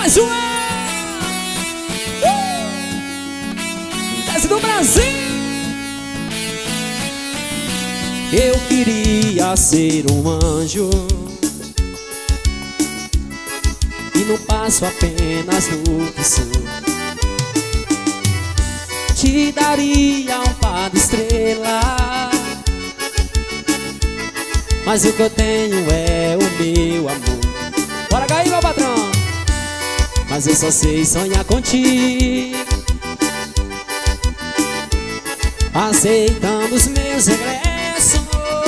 mais uma! Desce do Brasil! Eu queria ser um anjo e não passo apenas do que sou. Te daria um par de estrela, mas o que eu tenho é o meu amor. Bora, Gaí, meu patrão! Mas eu só sei sonhar contigo, aceitando os meus regressos.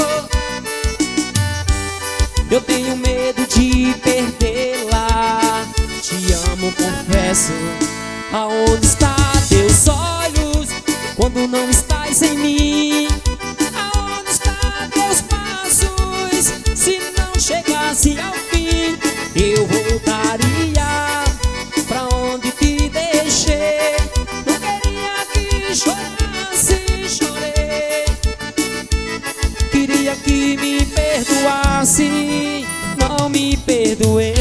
Eu tenho medo de perdê-la. Te amo, confesso. Aonde está teus olhos quando não estás em mim? Aonde está teus passos se não chegasse ao fim? Eu voltaria pra onde te deixei. Não queria que chorasse, chorei. Queria que me perdoasse, não me perdoei.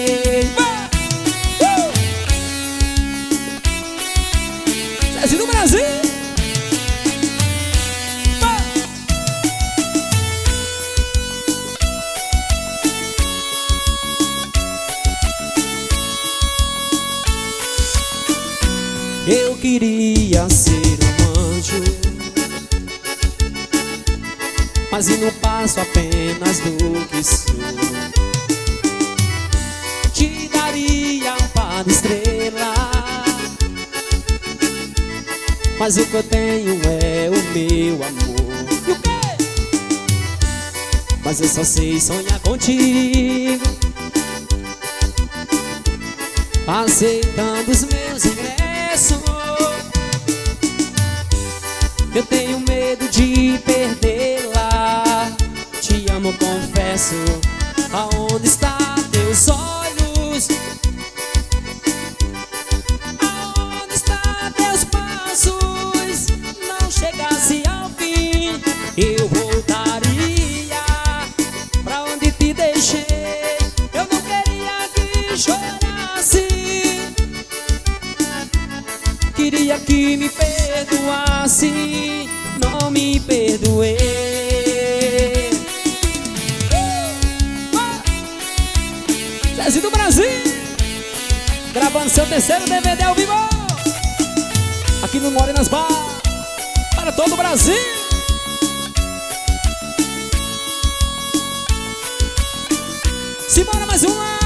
Desce do Brasil! Eu queria ser um anjo, mas eu não passo apenas do que sou. Te daria um par de estrela, mas o que eu tenho é o meu amor. E o quê? Mas eu só sei sonhar contigo, aceitando os meus ingressos. Eu tenho medo de perdê-la. Te amo, confesso. Aonde está teus olhos? Aonde está teus passos? Não chegasse ao fim. Eu voltaria pra onde te deixei. Eu não queria que chorasse, queria que me perdoasse, não me perdoei. Zé do Brasil, gravando seu terceiro DVD ao vivo, aqui no Morenas Bar, para todo o Brasil. Simbora mais uma!